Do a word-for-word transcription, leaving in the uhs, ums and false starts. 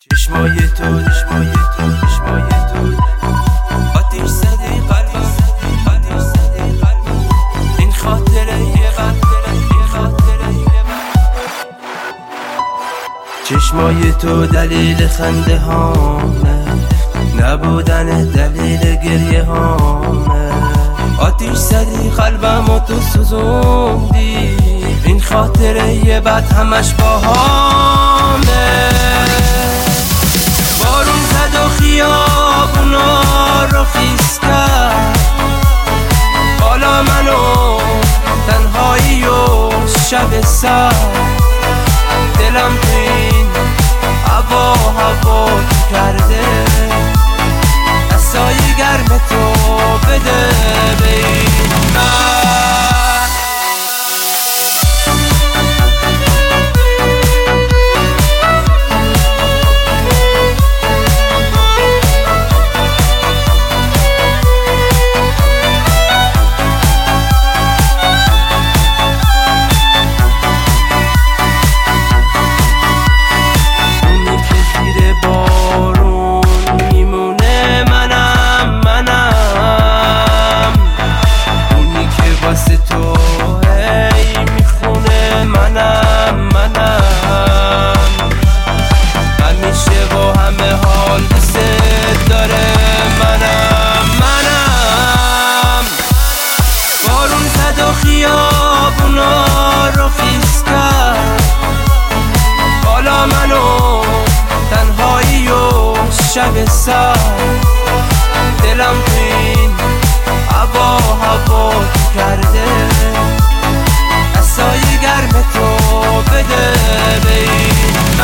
چشمای تو چشمای تو چشمای تو آتیش زدی قلبم آتیش زدی قلبم این خاطره یه قلب این خاطره یه قلب چشمای تو دلیل خنده هامه نبودن دلیل گریه هامه آتیش زدی قلبم و تو سوزوندی این خاطره یه بد همش باهامه بارون زد و خیابونا رو خیس کرد حالا منو تنهایی و شب سرد دلم تو این هوا هوا کرده دستای گرم تو بده به این مرد خیابونا رو خیس کرد حالا منو تنهایی و شب سرد دلم تو این هوا هوا کرده دستای گرم تو بده به این